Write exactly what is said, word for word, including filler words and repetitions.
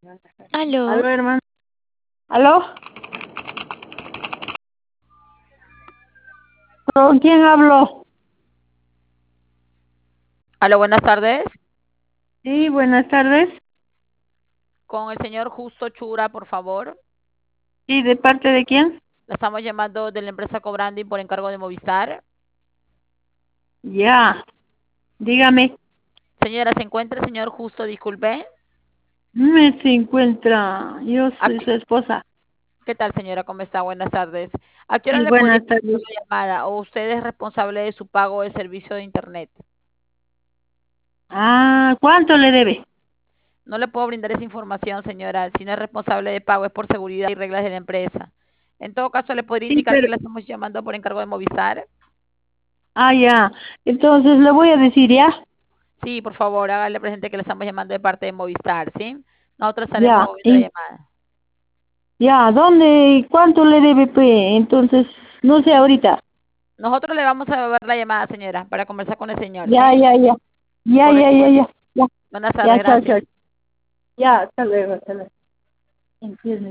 Aló, Aló, hermano. ¿Aló? ¿Con quién hablo? aló, buenas tardes. Sí, buenas tardes. Con el señor Justo Chura, por favor. Sí, ¿de parte de quién? La estamos llamando de la empresa Cobrandi por encargo de Movistar. Ya, dígame. Señora, ¿se encuentra el señor Justo? Disculpe. Me se encuentra. Yo soy Aquí. su esposa. ¿Qué tal, señora? ¿Cómo está? Buenas tardes. ¿A qué hora Sí, le podría buenas hacer tardes. la llamada? ¿O usted es responsable de su pago de servicio de Internet? Ah, ¿cuánto le debe? No le puedo brindar esa información, señora. Si no es responsable de pago, es por seguridad y reglas de la empresa. En todo caso, le podría Sí, indicar pero... que la estamos llamando por encargo de Movistar. Ah, ya. Entonces le voy a decir ya. Sí, por favor, hágale presente que le estamos llamando de parte de Movistar, ¿sí? Nosotros estaremos Ya. devolviendo la en- llamada. Ya, ¿dónde? ¿Cuánto le debe, pues? Entonces, no sé ahorita. Nosotros le vamos a devolver la llamada, señora, para conversar con el señor, Ya, ¿sí? ya, ya. Ya, ya, Correcto. ya, ya. Ya, Buenas tardes, ya, chao, gracias. chao. Ya, hasta luego, hasta luego. Entiende.